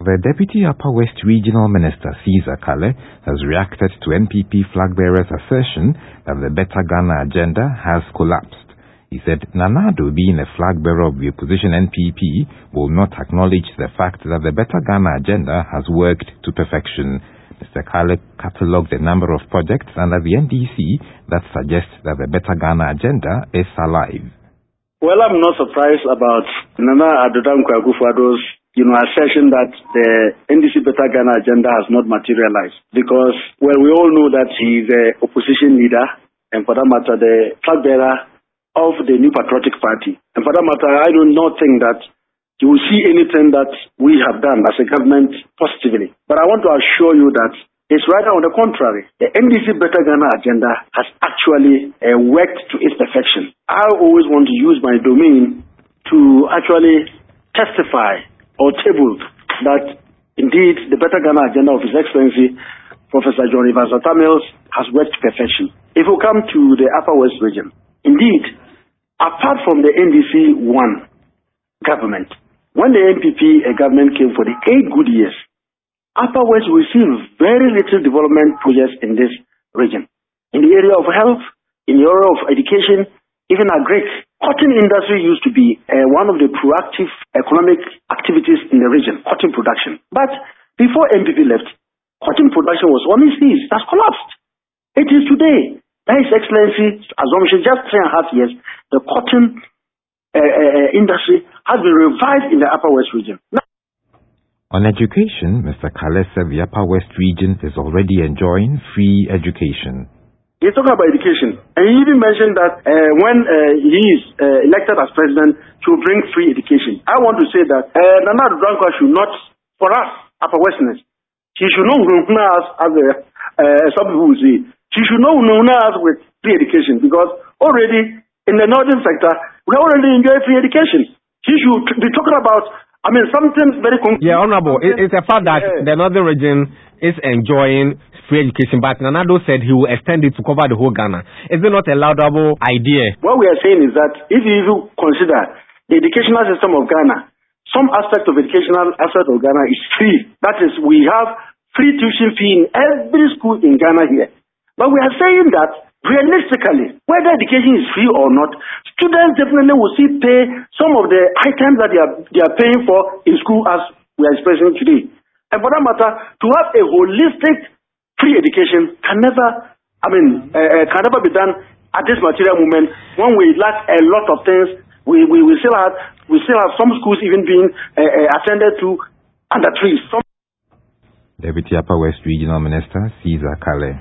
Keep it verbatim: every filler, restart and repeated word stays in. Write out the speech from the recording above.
The Deputy Upper West Regional Minister, Caesar Kale, has reacted to N P P flag bearer's assertion that the Better Ghana agenda has collapsed. He said Nana Addo, being a flag bearer of the opposition N P P, will not acknowledge the fact that the Better Ghana agenda has worked to perfection. Mister Kale catalogued a number of projects under the N D C that suggest that the Better Ghana agenda is alive. Well, I'm not surprised about Nana Addo Dankwa Akufo-Addo's you know, assertion that the N D C Better Ghana agenda has not materialized. Because, well, we all know that he is the opposition leader, and for that matter, the flag bearer of the New Patriotic Party. And for that matter, I do not think that you will see anything that we have done as a government positively. But I want to assure you that it's rather on the contrary. The N D C Better Ghana agenda has actually uh, worked to its perfection. I always want to use my domain to actually testify or table that indeed the Better Ghana agenda of His Excellency Professor John Evans Atta Mills has worked to perfection. If we come to the Upper West region, indeed, apart from the N D C one government, when the N P P uh, government came for the eight good years, Upper West received very little development projects in this region. In the area of health, in the area of education, even agric. Cotton industry used to be uh, one of the proactive economic activities in the region, cotton production. But before N P P left, cotton production was on its knees. That's collapsed. It is today. That His Excellency assumption, just three and a half years, the cotton uh, uh, industry has been revived in the Upper West region. Now, on education, Mister Kale said the Upper West region is already enjoying free education. He's talking about education. And he even mentioned that uh, when uh, he is uh, elected as president, he will bring free education. I want to say that uh, Nana Addo Dankwa should not, for us, Upper Westerners, he should not know us as a, uh, some people will say, he should not know us with free education, because already in the northern sector, we already enjoy free education. He should be talking about, I mean, something very concrete. Yeah, Honorable, it, it's a fact that yeah. the northern region is enjoying free education, but Nana Addo said he will extend it to cover the whole Ghana. Is it not a laudable idea? What we are saying is that if you consider the educational system of Ghana, some aspect of educational aspect of Ghana is free. That is, we have free tuition fee in every school in Ghana here. But we are saying that realistically, whether education is free or not, students definitely will still pay some of the items that they are, they are paying for in school, as we are expressing today. And for that matter, to have a holistic free education can never, I mean, uh, can never be done at this material moment when we lack a lot of things. We we, we still have we still have some schools even being uh, uh, attended to under trees. Some Deputy Upper West Regional Minister Caesar Kale.